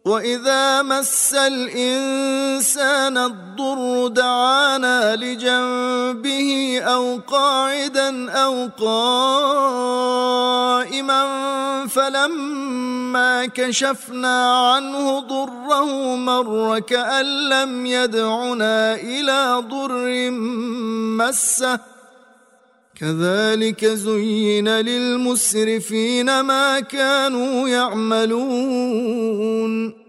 وإذا مس الإنسان الضر دعانا لجنبه أو قاعدا أو قائما فلما كشفنا عنه ضره مر كأن لم يدعنا إلى ضر مسه كذلك زين للمسرفين ما كانوا يعملون